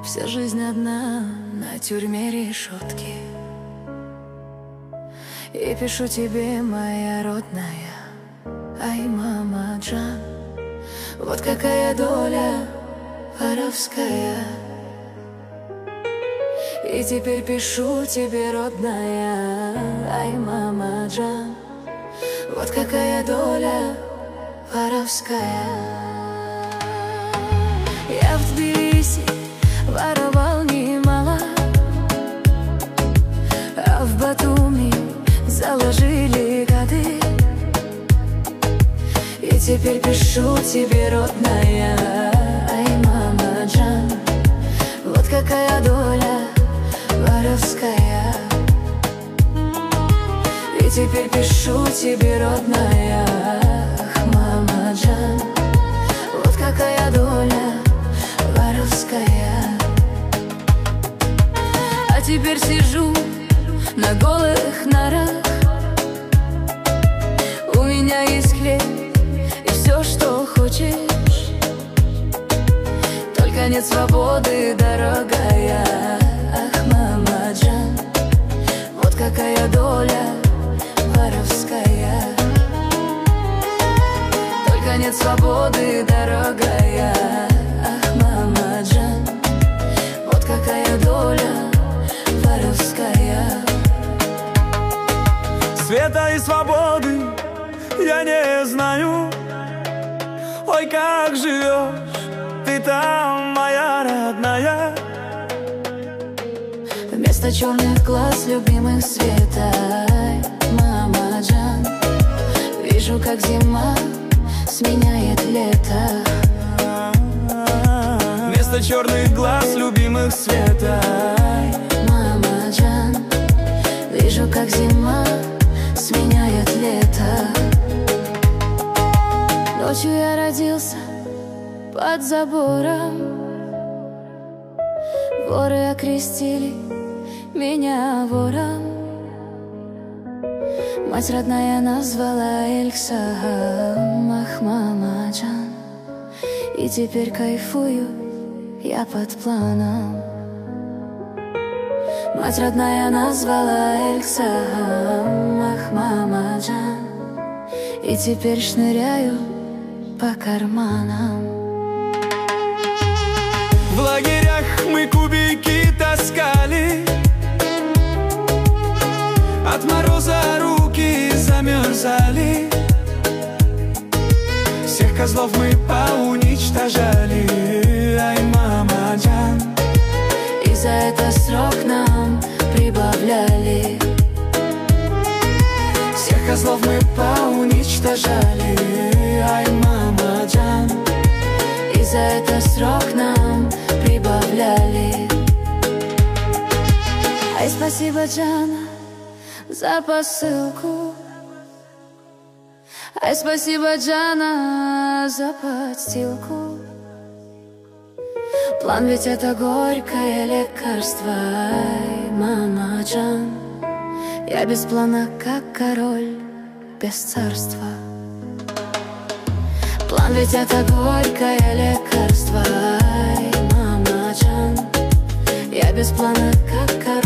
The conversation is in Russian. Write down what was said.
Вся жизнь одна на тюрьме решетки. И пишу тебе, моя родная, ай, мама Джан, вот какая доля воровская. И теперь пишу тебе, родная, ай, мама Джан, вот какая доля воровская. Я в Тбилиси воровал немало, а в Батуми заложили годы. И теперь пишу тебе, родная, ай, мама Джан, вот какая доля воровская. И теперь пишу тебе, родная, ах, мама Джан, вот какая доля воровская. А теперь сижу на голых нарах. У меня есть хлеб и все, что хочешь, только нет свободы, дорогая. Ах, мама Джан, вот какая доля воровская. Только нет свободы, дорогая. Ах, мама Джан, вот какая доля воровская. Света и свободы я не знаю. Ой, как живешь ты там, моя родная. Вместо черных глаз любимых света, мама Джан, вижу, как зима сменяет лето. Вместо черных глаз любимых света, мама Джан, вижу, как зима сменяет лето. Ночью я родился под забором. Воры окрестили меня вором. Мать родная назвала Эльсам, ах, мама Джан, и теперь кайфую я под планом. Мать родная назвала Эльсам, ах, мама Джан, и теперь шныряю по карманам. в лагерях мы кубики таскали, от мороза руки замерзали, всех козлов мы поуничтожали, ай, мама Джан, и за это срок нам прибавляли. всех козлов мы поуничтожали, ай, мама Джан, и за это срок нам прибавляли. Ай, спасибо, Джана, за посылку. Ай, спасибо, Джана, за подстилку. План ведь это горькое лекарство, ай, мама Джан, я без плана, как король без царства. План ведь это горькое лекарство, ай, мама Джан, я без плана, как король